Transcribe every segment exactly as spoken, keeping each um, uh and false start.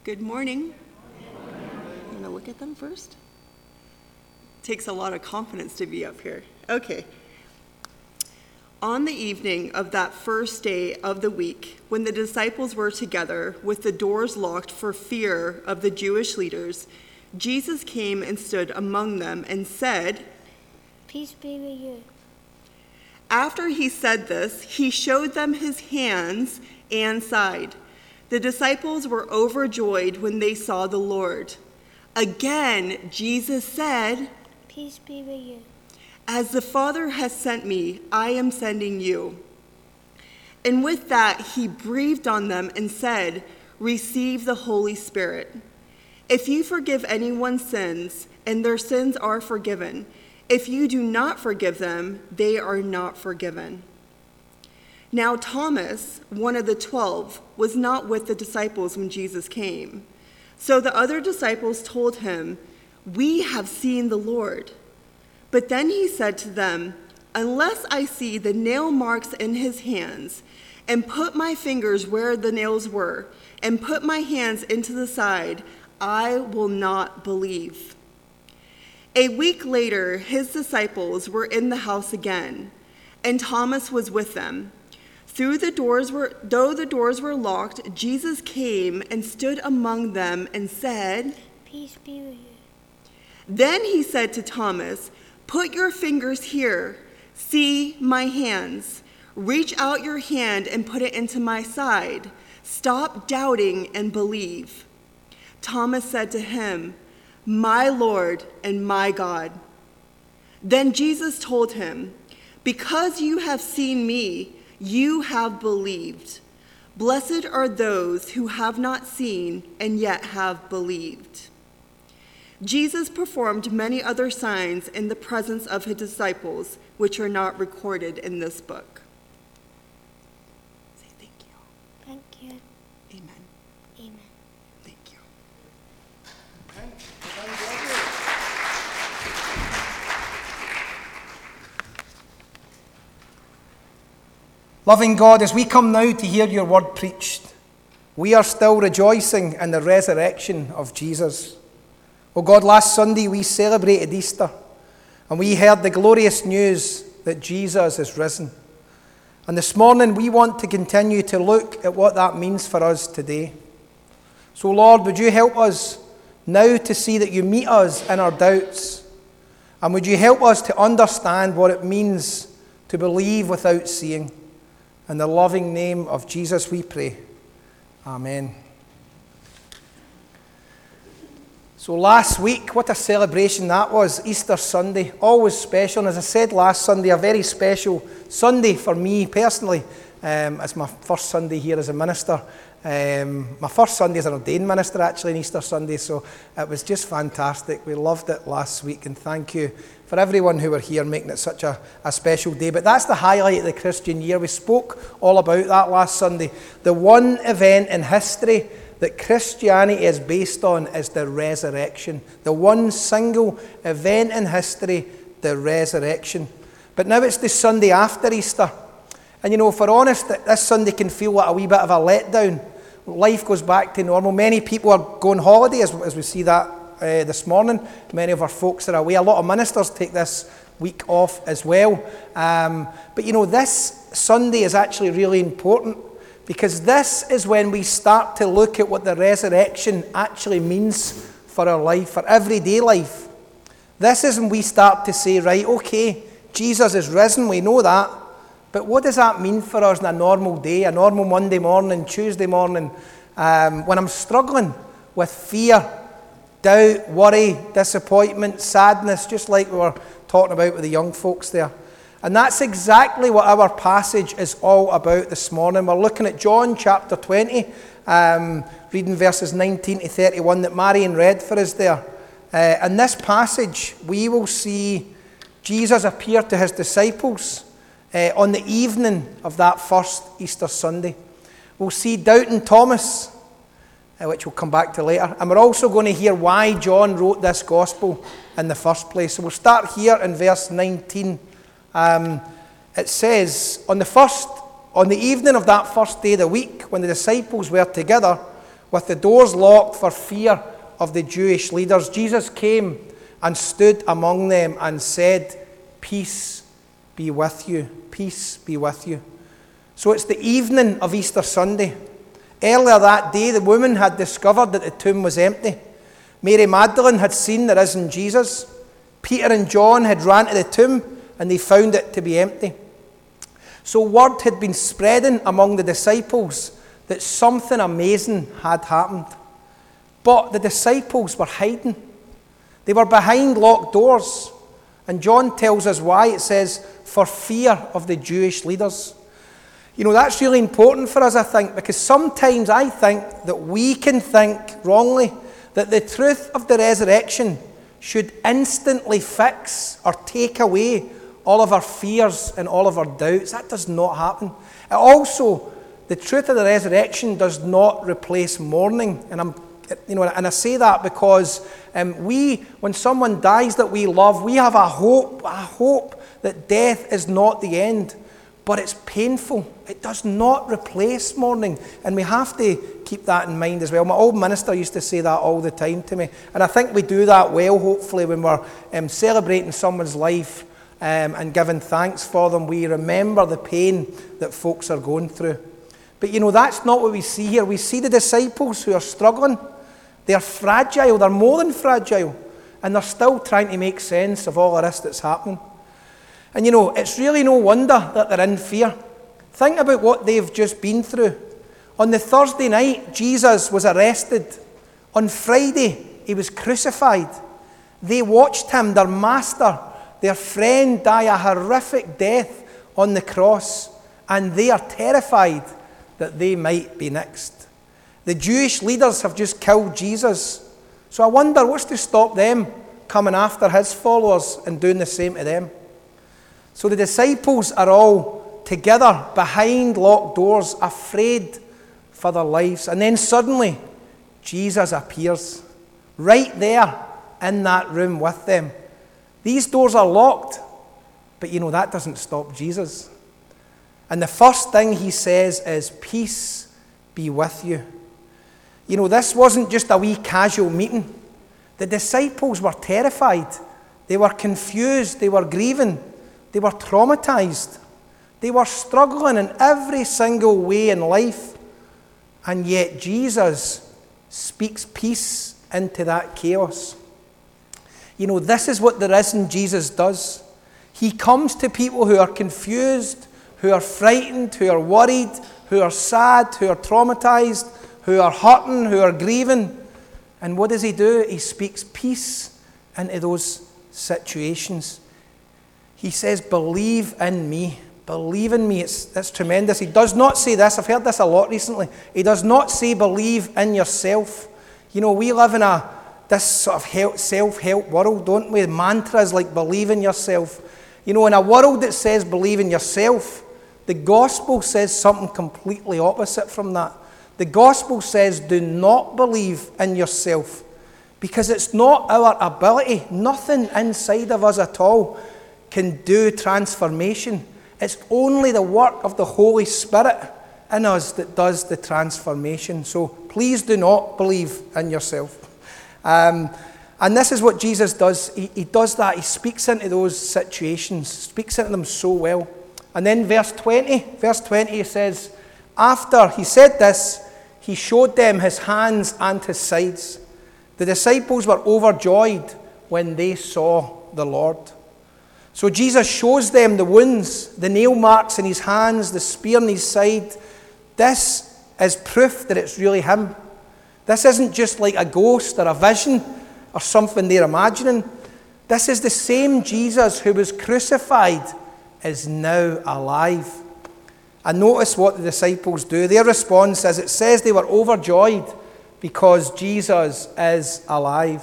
Good morning. I'm going to look at them first. Takes a lot of confidence to be up here. Okay. On the evening of that first day of the week, when the disciples were together with the doors locked for fear of the Jewish leaders, Jesus came and stood among them and said, "Peace be with you." After he said this, he showed them his hands and side. The disciples were overjoyed when they saw the Lord. Again, Jesus said, "Peace be with you." As the Father has sent me, I am sending you. And with that, he breathed on them and said, Receive the Holy Spirit. If you forgive anyone's sins, and their sins are forgiven. If you do not forgive them, they are not forgiven. Now Thomas, one of the twelve, was not with the disciples when Jesus came. So the other disciples told him, We have seen the Lord. But then he said to them, Unless I see the nail marks in his hands, and put my fingers where the nails were, and put my hands into the side, I will not believe. A week later, his disciples were in the house again, and Thomas was with them. Through the doors were, though the doors were locked, Jesus came and stood among them and said, "Peace be with you." Then he said to Thomas, Put your fingers here. See my hands. Reach out your hand and put it into my side. Stop doubting and believe. Thomas said to him, My Lord and my God. Then Jesus told him, Because you have seen me, you have believed. Blessed are those who have not seen and yet have believed. Jesus performed many other signs in the presence of his disciples, which are not recorded in this book. Say thank you. Thank you. Amen. Amen. Thank you. Loving God, as we come now to hear your word preached, we are still rejoicing in the resurrection of Jesus. Oh God, last Sunday we celebrated Easter, and we heard the glorious news that Jesus is risen. And this morning we want to continue to look at what that means for us today. So Lord, would you help us now to see that you meet us in our doubts, and would you help us to understand what it means to believe without seeing. In the loving name of Jesus we pray. Amen. So last week, what a celebration that was, Easter Sunday, always special. And as I said last Sunday, a very special Sunday for me personally. Um, it's my first Sunday here as a minister. Um, my first Sunday as an ordained minister, actually, on Easter Sunday. So it was just fantastic. We loved it last week, and thank you for everyone who were here making it such a, a special day. But that's the highlight of the Christian year. We spoke all about that last Sunday. The one event in history that Christianity is based on is the resurrection. The one single event in history, the resurrection. But now it's the Sunday after Easter. And you know, if we're honest, this Sunday can feel like a wee bit of a letdown. Life goes back to normal. Many people are going holiday, as, as we see that uh, this morning. Many of our folks are away. A lot of ministers take this week off as well. Um, but you know, this Sunday is actually really important, because this is when we start to look at what the resurrection actually means for our life, for everyday life. This is when we start to say, right, okay, Jesus is risen, we know that, but what does that mean for us in a normal day, a normal Monday morning, Tuesday morning, um, when I'm struggling with fear, doubt, worry, disappointment, sadness, just like we were talking about with the young folks there. And that's exactly what our passage is all about this morning. We're looking at John chapter twenty, um, reading verses nineteen to thirty-one that Marion read for us there. Uh, in this passage, we will see Jesus appear to his disciples uh, on the evening of that first Easter Sunday. We'll see doubting Thomas, uh, which we'll come back to later. And we're also going to hear why John wrote this gospel in the first place. So we'll start here in verse nineteen. Um, it says, on the first, on the evening of that first day of the week, when the disciples were together with the doors locked for fear of the Jewish leaders, Jesus came and stood among them and said, "Peace be with you. Peace be with you." So it's the evening of Easter Sunday. Earlier that day, the woman had discovered that the tomb was empty. Mary Magdalene had seen the risen Jesus. Peter and John had ran to the tomb and they found it to be empty. So word had been spreading among the disciples that something amazing had happened. But the disciples were hiding. They were behind locked doors. And John tells us why. It says, "For fear of the Jewish leaders." You know, that's really important for us, I think, because sometimes I think that we can think wrongly that the truth of the resurrection should instantly fix or take away all of our fears and all of our doubts. That does not happen. It also, the truth of the resurrection does not replace mourning. And I'm, you know, and I say that because um, we, when someone dies that we love, we have a hope, a hope that death is not the end. But it's painful. It does not replace mourning. And we have to keep that in mind as well. My old minister used to say that all the time to me. And I think we do that well, hopefully, when we're um, celebrating someone's life um, and giving thanks for them. We remember the pain that folks are going through. But you know, that's not what we see here. We see the disciples who are struggling. They're fragile. They're more than fragile. And they're still trying to make sense of all of this that's happening. And you know, it's really no wonder that they're in fear. Think about what they've just been through. On the Thursday night, Jesus was arrested. On Friday, he was crucified. They watched him, their master, their friend, die a horrific death on the cross. And they are terrified that they might be next. The Jewish leaders have just killed Jesus. So I wonder what's to stop them coming after his followers and doing the same to them. So the disciples are all together behind locked doors, afraid for their lives. And then suddenly, Jesus appears right there in that room with them. These doors are locked, but you know, that doesn't stop Jesus. And the first thing he says is, "Peace be with you." You know, this wasn't just a wee casual meeting. The disciples were terrified. They were confused. They were grieving. They were traumatized. They were struggling in every single way in life. And yet Jesus speaks peace into that chaos. You know, this is what the risen Jesus does. He comes to people who are confused, who are frightened, who are worried, who are sad, who are traumatized, who are hurting, who are grieving. And what does he do? He speaks peace into those situations. He says, "Believe in me. Believe in me." It's, that's tremendous. He does not say this. I've heard this a lot recently. He does not say, "Believe in yourself." You know, we live in a this sort of help, self-help world, don't we? Mantras like "believe in yourself." You know, in a world that says "believe in yourself," the gospel says something completely opposite from that. The gospel says, do not believe in yourself, because it's not our ability. Nothing inside of us at all can do transformation. It's only the work of the Holy Spirit in us that does the transformation. So please do not believe in yourself. Um, and this is what Jesus does. He, he does that. He speaks into those situations, speaks into them so well. And then verse twenty, verse twenty says, after he said this, he showed them his hands and his sides. The disciples were overjoyed when they saw the Lord. So Jesus shows them the wounds, the nail marks in his hands, the spear in his side. This is proof that it's really him. This isn't just like a ghost or a vision or something they're imagining. This is the same Jesus who was crucified is now alive. And notice what the disciples do. Their response is, it says they were overjoyed because Jesus is alive.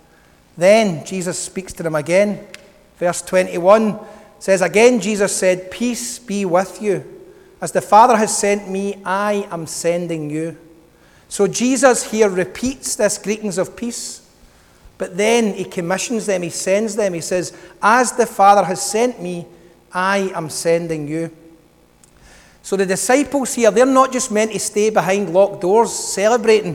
Then Jesus speaks to them again. Verse twenty-one says, again Jesus said, peace be with you. As the Father has sent me, I am sending you. So Jesus here repeats this greetings of peace, but then he commissions them, he sends them. He says, as the Father has sent me, I am sending you. So the disciples here, they're not just meant to stay behind locked doors celebrating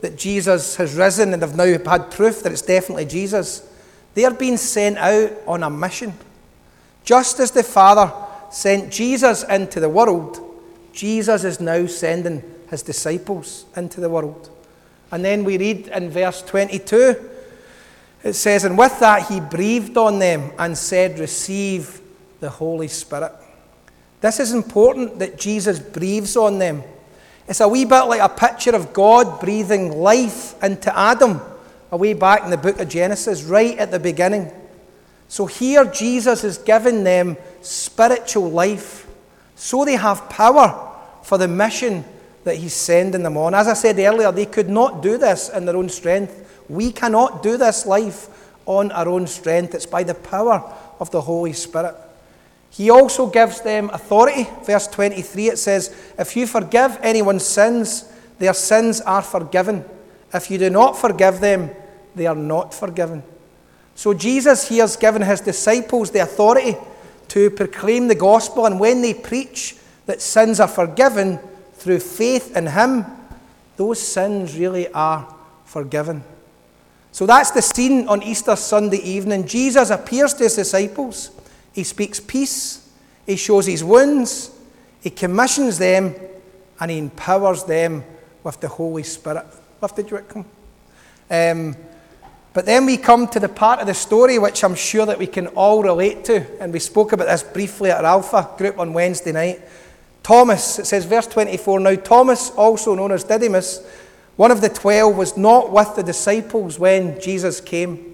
that Jesus has risen and have now had proof that it's definitely Jesus, they're being sent out on a mission. Just as the Father sent Jesus into the world, Jesus is now sending his disciples into the world. And then we read in verse twenty-two, it says, and with that he breathed on them and said, receive the Holy Spirit. This is important that Jesus breathes on them. It's a wee bit like a picture of God breathing life into Adam, away back in the book of Genesis, right at the beginning. So here Jesus is giving them spiritual life, so they have power for the mission that he's sending them on. As I said earlier, they could not do this in their own strength. We cannot do this life on our own strength. It's by the power of the Holy Spirit. He also gives them authority. Verse twenty-three, it says, if you forgive anyone's sins, their sins are forgiven. If you do not forgive them, they are not forgiven. So Jesus here has given his disciples the authority to proclaim the gospel, and when they preach that sins are forgiven through faith in him, those sins really are forgiven. So that's the scene on Easter Sunday evening. Jesus appears to his disciples. He speaks peace, he shows his wounds, he commissions them, and he empowers them with the Holy Spirit. Lifted you, Whitcomb? Um, but then we come to the part of the story which I'm sure that we can all relate to, and we spoke about this briefly at our Alpha group on Wednesday night. Thomas, it says, verse twenty-four, now Thomas, also known as Didymus, one of the twelve, was not with the disciples when Jesus came.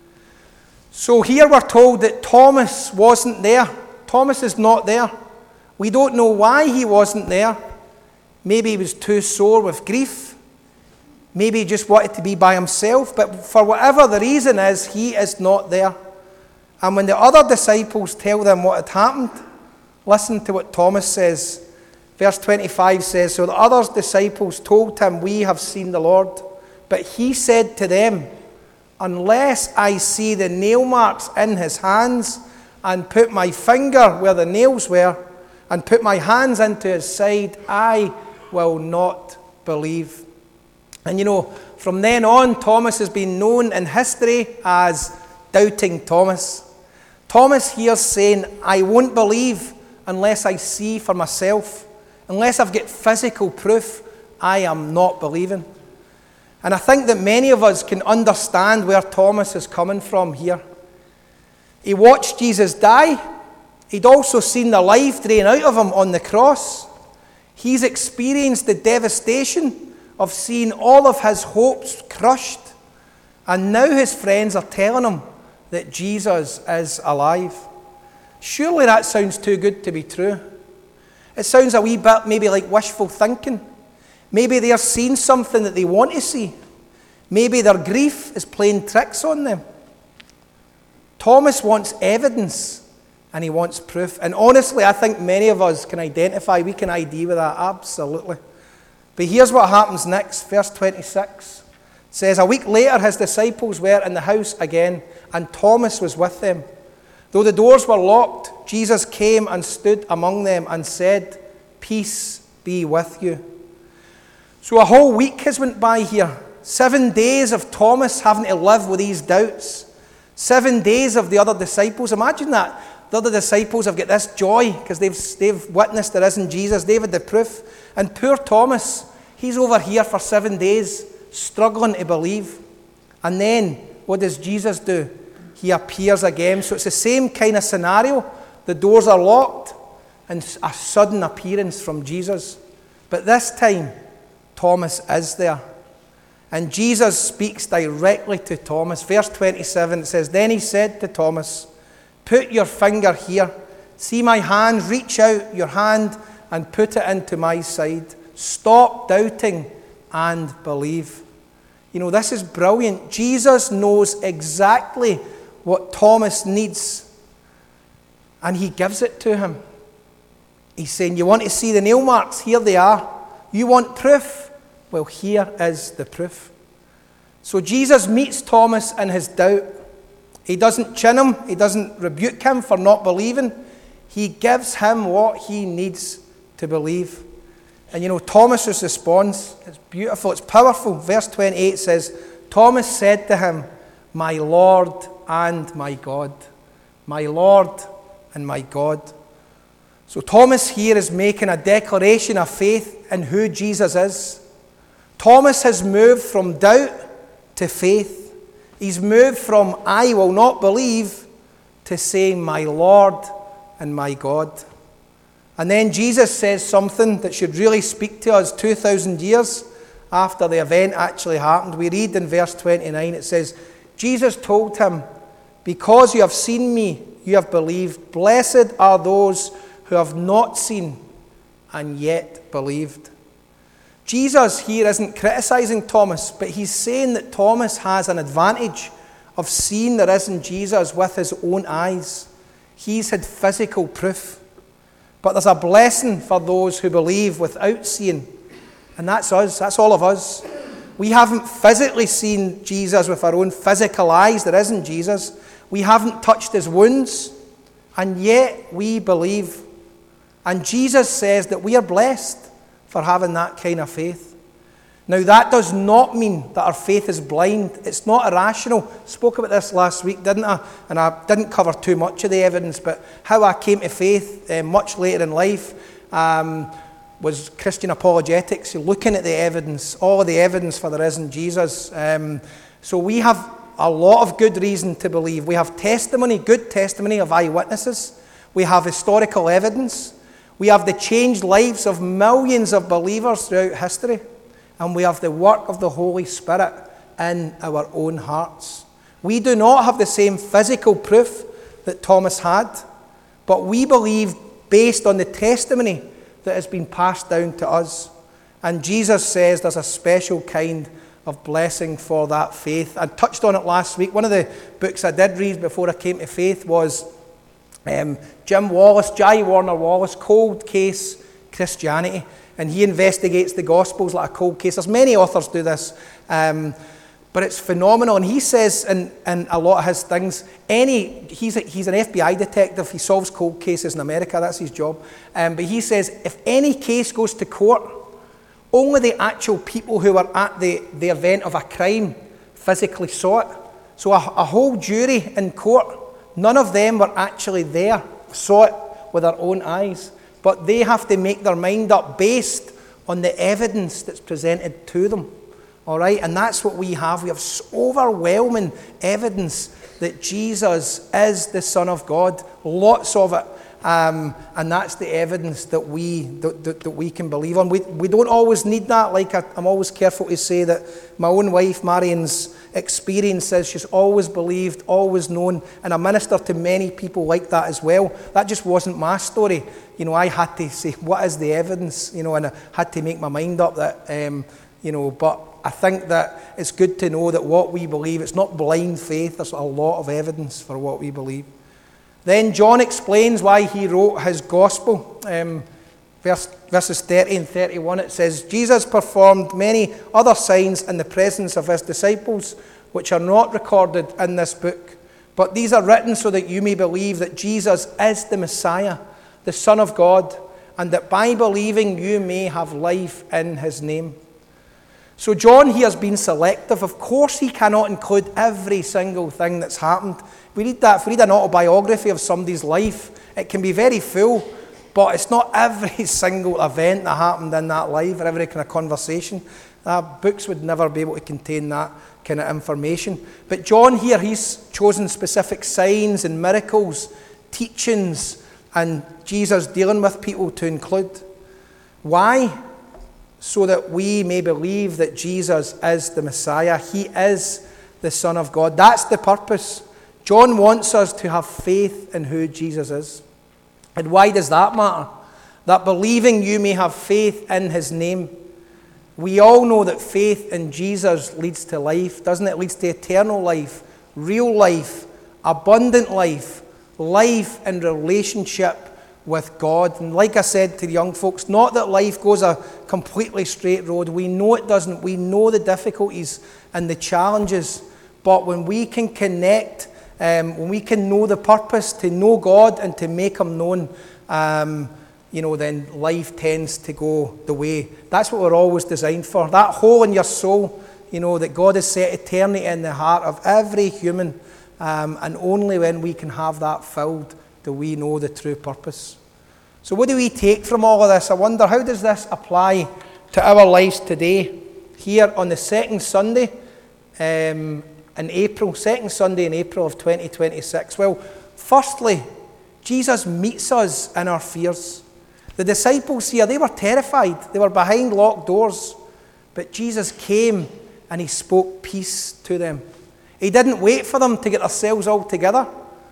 So here we're told that Thomas wasn't there. Thomas is not there. We don't know why he wasn't there. Maybe he was too sore with grief. Maybe he just wanted to be by himself. But for whatever the reason is, he is not there. And when the other disciples tell them what had happened, listen to what Thomas says. Verse twenty-five says, so the other disciples told him, we have seen the Lord. But he said to them, unless I see the nail marks in his hands, and put my finger where the nails were, and put my hands into his side, I will not believe. And you know, from then on, Thomas has been known in history as Doubting Thomas. Thomas here's saying, I won't believe unless I see for myself. Unless I've got physical proof, I am not believing. And I think that many of us can understand where Thomas is coming from here. He watched Jesus die. He'd also seen the life drain out of him on the cross. He's experienced the devastation of seeing all of his hopes crushed. And now his friends are telling him that Jesus is alive. Surely that sounds too good to be true. It sounds a wee bit maybe like wishful thinking. Maybe they're seeing something that they want to see. Maybe their grief is playing tricks on them. Thomas wants evidence and he wants proof. And honestly, I think many of us can identify, we can I D with that, absolutely. But here's what happens next, verse twenty-six. It says, a week later his disciples were in the house again, and Thomas was with them. Though the doors were locked, Jesus came and stood among them and said, peace be with you. So a whole week has went by here. Seven days of Thomas having to live with these doubts. Seven days of the other disciples. Imagine that. The other disciples have got this joy because they've, they've witnessed there isn't Jesus. They've had the proof. And poor Thomas, he's over here for seven days struggling to believe. And then what does Jesus do? He appears again. So it's the same kind of scenario. The doors are locked and a sudden appearance from Jesus. But this time, Thomas is there. And Jesus speaks directly to Thomas. Verse twenty-seven, it says, then he said to Thomas, put your finger here. See my hand, reach out your hand and put it into my side. Stop doubting and believe. You know, this is brilliant. Jesus knows exactly what Thomas needs. And he gives it to him. He's saying, you want to see the nail marks? Here they are. You want proof? Well, here is the proof. So Jesus meets Thomas in his doubt. He doesn't chin him. He doesn't rebuke him for not believing. He gives him what he needs to believe. And you know, Thomas's response, it's beautiful, it's powerful. Verse twenty-eight says, Thomas said to him, my Lord and my God. My Lord and my God. So Thomas here is making a declaration of faith in who Jesus is. Thomas has moved from doubt to faith. He's moved from I will not believe to saying my Lord and my God. And then Jesus says something that should really speak to us two thousand years after the event actually happened. We read in verse twenty-nine, it says, Jesus told him, because you have seen me, you have believed. Blessed are those who have not seen and yet believed. Jesus here isn't criticizing Thomas, but he's saying that Thomas has an advantage of seeing the risen Jesus with his own eyes. He's had physical proof. But there's a blessing for those who believe without seeing. And that's us. That's all of us. We haven't physically seen Jesus with our own physical eyes. There isn't Jesus. We haven't touched his wounds. And yet we believe. And Jesus says that we are blessed for having that kind of faith. Now that does not mean that our faith is blind. It's not irrational. I spoke about this last week, didn't I? And I didn't cover too much of the evidence, but how I came to faith uh, much later in life um, was Christian apologetics, looking at the evidence, all of the evidence for the risen Jesus. Um, so we have a lot of good reason to believe. We have testimony, good testimony of eyewitnesses. We have historical evidence. We have the changed lives of millions of believers throughout history. And we have the work of the Holy Spirit in our own hearts. We do not have the same physical proof that Thomas had, but we believe based on the testimony that has been passed down to us. And Jesus says there's a special kind of blessing for that faith. I touched on it last week. One of the books I did read before I came to faith was um, Jim Wallace, J. Warner Wallace, Cold Case Christianity. And he investigates the Gospels like a cold case. There's many authors do this, um, but it's phenomenal. And he says in, in a lot of his things, any he's a, he's an F B I detective. He solves cold cases in America. That's his job. Um, but he says if any case goes to court, only the actual people who were at the, the event of a crime physically saw it. So a, a whole jury in court, none of them were actually there, saw it with their own eyes. But they have to make their mind up based on the evidence that's presented to them. All right? And that's what we have. We have overwhelming evidence that Jesus is the Son of God. Lots of it. Um, and that's the evidence that we that, that, that we can believe on. We, we don't always need that. Like I, I'm always careful to say that my own wife, Marion's experience says she's always believed, always known, and I minister to many people like that as well. That just wasn't my story. You know, I had to say, what is the evidence? You know, and I had to make my mind up that, um, you know, but I think that it's good to know that what we believe, it's not blind faith. There's a lot of evidence for what we believe. Then John explains why he wrote his gospel. Um, verse, verses thirty and thirty-one, it says, Jesus performed many other signs in the presence of his disciples, which are not recorded in this book. But these are written so that you may believe that Jesus is the Messiah, the Son of God, and that by believing you may have life in his name. So John here has been selective. Of course he cannot include every single thing that's happened. We read that, if we read an autobiography of somebody's life, it can be very full, but it's not every single event that happened in that life or every kind of conversation. Uh, books would never be able to contain that kind of information. But John here, he's chosen specific signs and miracles, teachings, and Jesus dealing with people to include. Why? So that we may believe that Jesus is the Messiah. He is the Son of God. That's the purpose. John wants us to have faith in who Jesus is. And why does that matter? That believing you may have faith in his name. We all know that faith in Jesus leads to life, doesn't it? It leads to eternal life, real life, abundant life, life in relationship with God. And like I said to the young folks, not that life goes a completely straight road. We know it doesn't. We know the difficulties and the challenges. But when we can connect, um, when we can know the purpose, to know God and to make him known, um, you know, then life tends to go the way. That's what we're always designed for. That hole in your soul, you know, that God has set eternity in the heart of every human. Um, and only when we can have that filled do we know the true purpose. So what do we take from all of this? I wonder, how does this apply to our lives today? Here on the second Sunday um, in April, second Sunday in April of twenty twenty-six. Well, firstly, Jesus meets us in our fears. The disciples here, they were terrified. They were behind locked doors. But Jesus came and he spoke peace to them. He didn't wait for them to get themselves all together.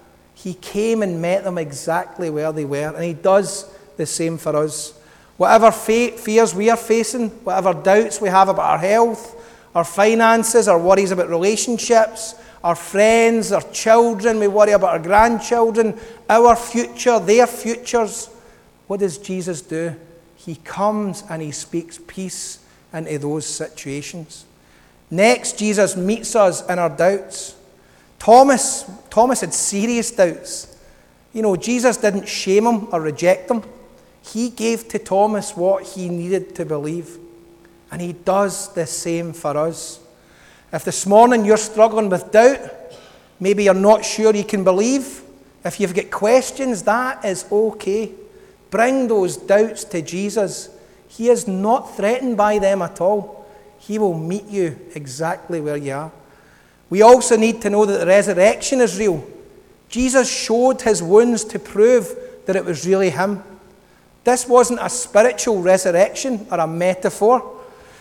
He came and met them exactly where they were. And he does the same for us. Whatever fa- fears we are facing, whatever doubts we have about our health, our finances, our worries about relationships, our friends, our children, we worry about our grandchildren, our future, their futures. What does Jesus do? He comes and he speaks peace into those situations. Next, Jesus meets us in our doubts. Thomas, Thomas had serious doubts. You know, Jesus didn't shame him or reject him. He gave to Thomas what he needed to believe. And he does the same for us. If this morning you're struggling with doubt, maybe you're not sure you can believe, if you've got questions, that is okay. Bring those doubts to Jesus. He is not threatened by them at all. He will meet you exactly where you are. We also need to know that the resurrection is real. Jesus showed his wounds to prove that it was really him. This wasn't a spiritual resurrection or a metaphor.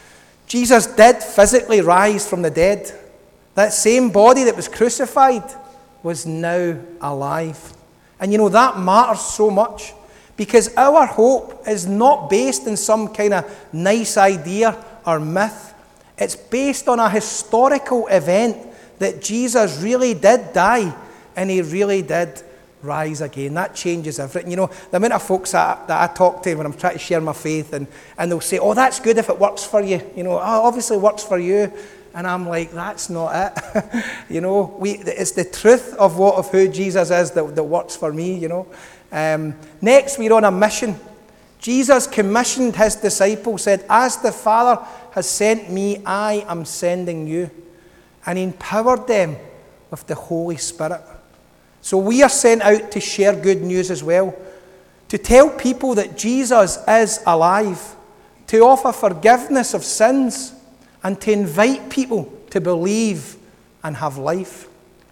Jesus did physically rise from the dead. That same body that was crucified was now alive. And you know, that matters so much because our hope is not based in some kind of nice idea or myth. It's based on a historical event that Jesus really did die and he really did rise again. That changes everything. You know, the amount of folks that, that I talk to when I'm trying to share my faith, and, and they'll say, oh, that's good if it works for you. You know, oh, obviously it works for you. And I'm like, that's not it. you know, we, it's the truth of what of who Jesus is that, that works for me, you know. Um, next, we're on a mission. Jesus commissioned his disciples, said, as the Father has sent me, I am sending you. And he empowered them with the Holy Spirit. So we are sent out to share good news as well, to tell people that Jesus is alive, to offer forgiveness of sins, and to invite people to believe and have life.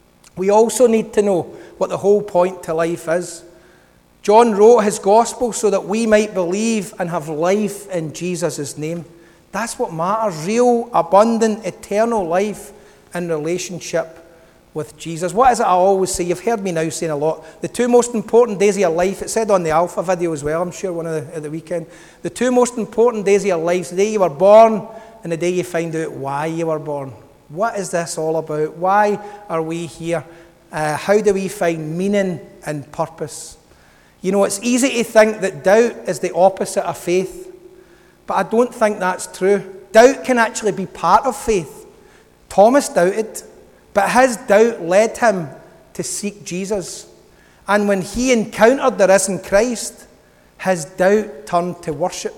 We also need to know what the whole point to life is. John wrote his gospel so that we might believe and have life in Jesus' name. That's what matters, real, abundant, eternal life in relationship with Jesus. What is it I always say? You've heard me now saying a lot. The two most important days of your life, it said on the Alpha video as well, I'm sure, one of the, at the weekend. The two most important days of your life, the day you were born and the day you find out why you were born. What is this all about? Why are we here? Uh, how do we find meaning and purpose? You know, it's easy to think that doubt is the opposite of faith, but I don't think that's true. Doubt can actually be part of faith. Thomas doubted, but his doubt led him to seek Jesus. And when he encountered the risen Christ, his doubt turned to worship.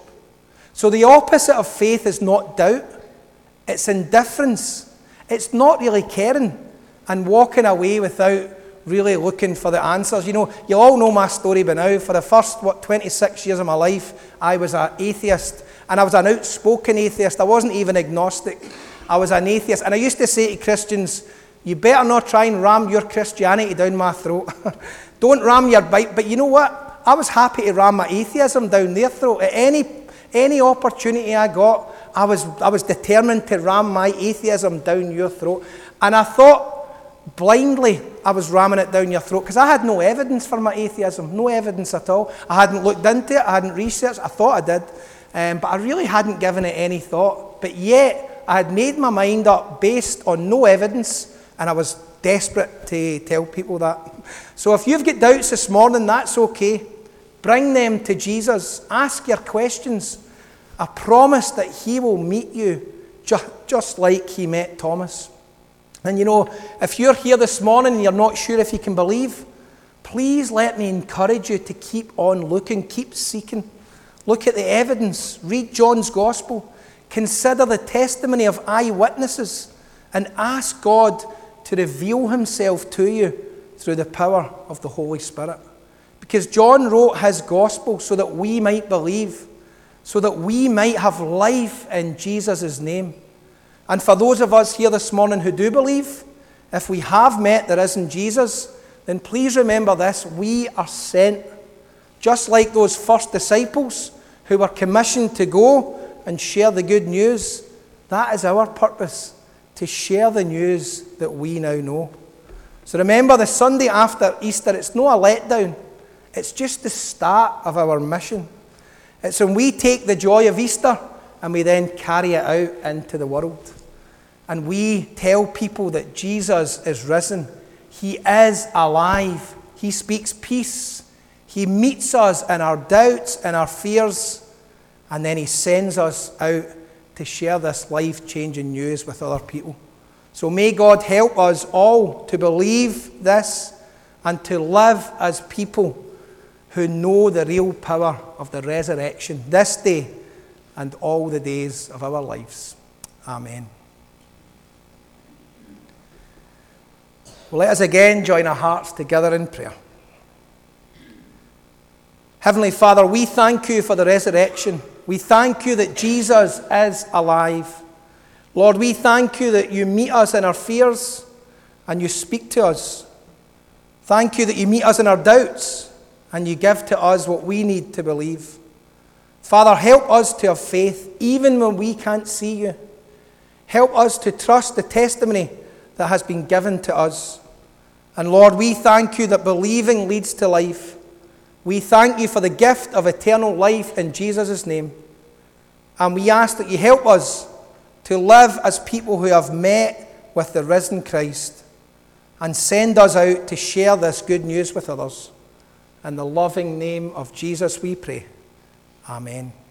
So the opposite of faith is not doubt, it's indifference. It's not really caring and walking away without really looking for the answers. You know, you all know my story by now. For the first, what, twenty-six years of my life, I was an atheist. And I was an outspoken atheist. I wasn't even agnostic. I was an atheist. And I used to say to Christians, you better not try and ram your Christianity down my throat. Don't ram your bite. But you know what? I was happy to ram my atheism down their throat. At any, any opportunity I got, I was, I was determined to ram my atheism down your throat. And I thought, blindly, I was ramming it down your throat because I had no evidence for my atheism, no evidence at all. I hadn't looked into it, I hadn't researched, I thought I did, um, but I really hadn't given it any thought. But yet, I had made my mind up based on no evidence, and I was desperate to tell people that. So if you've got doubts this morning, that's okay. Bring them to Jesus. Ask your questions. I promise that he will meet you just, just like he met Thomas. And you know, if you're here this morning and you're not sure if you can believe, please let me encourage you to keep on looking, keep seeking. Look at the evidence, read John's Gospel, consider the testimony of eyewitnesses, and ask God to reveal himself to you through the power of the Holy Spirit. Because John wrote his Gospel so that we might believe, so that we might have life in Jesus' name. And for those of us here this morning who do believe, if we have met the risen Jesus, then please remember this: we are sent. Just like those first disciples who were commissioned to go and share the good news, that is our purpose, to share the news that we now know. So remember, the Sunday after Easter, it's not a letdown. It's just the start of our mission. It's when we take the joy of Easter and we then carry it out into the world. And we tell people that Jesus is risen. He is alive. He speaks peace. He meets us in our doubts and our fears. And then he sends us out to share this life-changing news with other people. So may God help us all to believe this and to live as people who know the real power of the resurrection this day and all the days of our lives. Amen. Well, let us again join our hearts together in prayer. Heavenly Father, we thank you for the resurrection. We thank you that Jesus is alive. Lord, we thank you that you meet us in our fears and you speak to us. Thank you that you meet us in our doubts and you give to us what we need to believe. Father, help us to have faith even when we can't see you. Help us to trust the testimony that has been given to us. And Lord, we thank you that believing leads to life. We thank you for the gift of eternal life in Jesus' name. And we ask that you help us to live as people who have met with the risen Christ, and send us out to share this good news with others. In the loving name of Jesus we pray. Amen.